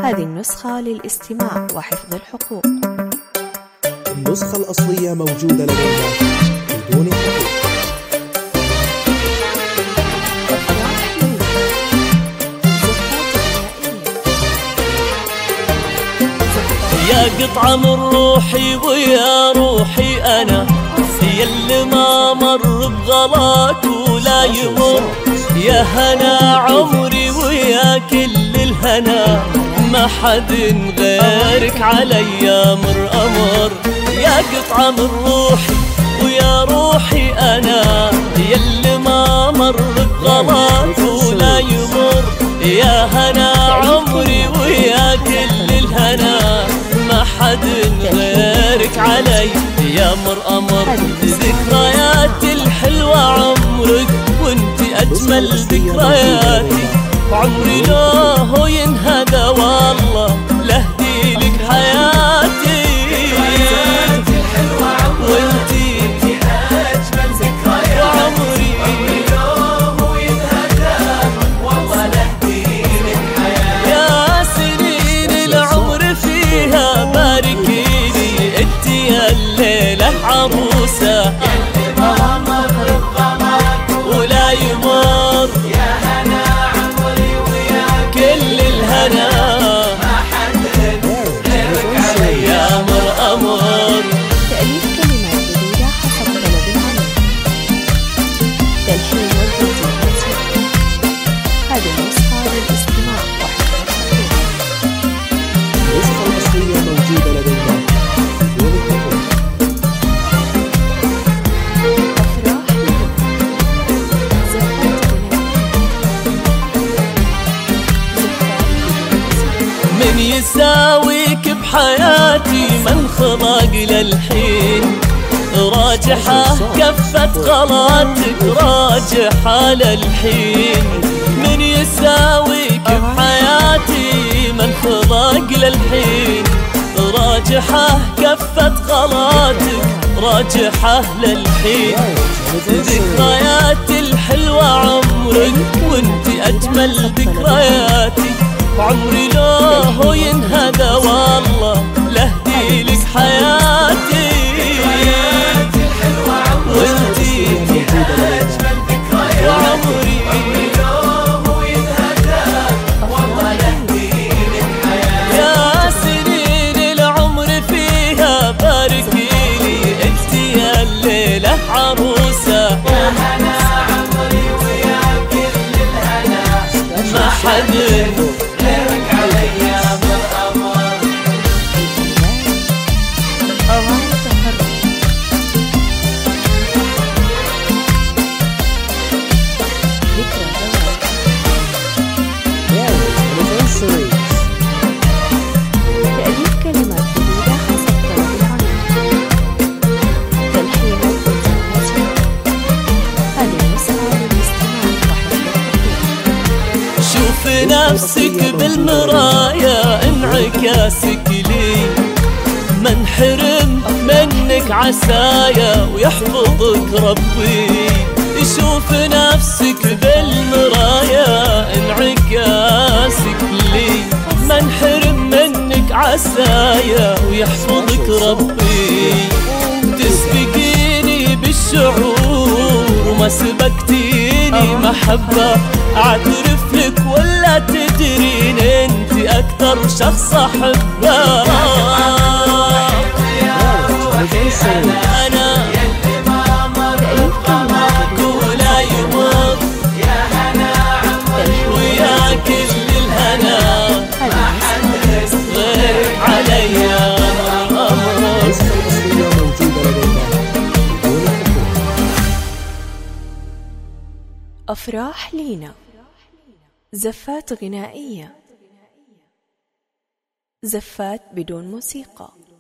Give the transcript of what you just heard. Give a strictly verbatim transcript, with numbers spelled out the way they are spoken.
هذه النسخة للاستماع وحفظ الحقوق. النسخة الأصلية موجودة لدينا بدون حقوق. يا قطعة من روحي ويا روحي أنا، يا اللي ما مر بغلاك ولا يمر، يا هنا عمري ويا كل الهنا، ما حد غيرك علي مر أمر. يا قطعة من روحي ويا روحي أنا، يا اللي ما مر بغلاك ولا يمر، يا هنا عمري ويا كل الهنا، ما حد غيرك علي يا مر أمر. ذكرياتي الحلوة عمرك وانتي أجمل ذكرياتي، عمري لو ينهدى والله لهدي لك حياتي. ذكرياتي الحلوة عمرك وانتي أجمل ذكرياتي، عمري لو ينهدى والله لهدي لك حياتي. يا سنين العمر فيها باركيلي، انتي يا الليلة عروسة، اللي ما مر بغلاك ولا يمر، يا هنا عمري ويا كل الهنا، ما حد غيرك علي يا مر أمر. تأليف كلمات جديدة حسب طلب العمل، تلحين والتوزيع. هذه النسخة للاستماع وحفظ الحقوق. النسخة الأصلية موجودة لدينا بدون حقوق. من يساويك بحياتي من خلق للحين، راجحة كفة غلاتك راجحة للحين. من يساويك بحياتي من خلق للحين، راجحة كفة غلاتك راجحة للحين. ذكرياتي الحلوة عمرك وانتي أجمل ذكرياتي، عمري لو ينهدى والله لهدي لك حياتي. ذكرياتي الحلوة وانتي أجمل ذكرياتي، عمري لو ينهدى والله لهدي لك حياتي. يا سنين العمر فيها باركيلي، انتي يا الليلة عروسة، يا هنا عمري ويا كل الهنا، ما حد غيرك علي يا مر أمر. أوان تخرج ذكرى زواج. تأليف كلمات جديدة حسب طلب العمل، تلحين والتوزيع. هذه النسخة للاستماع وحفظ الحقوق. شوف نفسك بالمرايا انعكاسك لي، ما انحرم منك عسايا ويحفظك ربي. شوف نفسك بالمرايا انعكاسك لي، ما انحرم منك عسايا ويحفظك ربي. تسبقيني بالشعور وما سبقتيني محبة، اعترف لك ولا تدرين انت اكثر شخص احبه. انا يلي ما مر بغلاك ولا يمر، يا هنا عمري ويا كل الهنا، ما حد غيرك علي يا أمر. النسخة الأصلية موجودة لدينا بدون حقوق. أفراح لينا، زفات غنائية، زفات بدون موسيقى.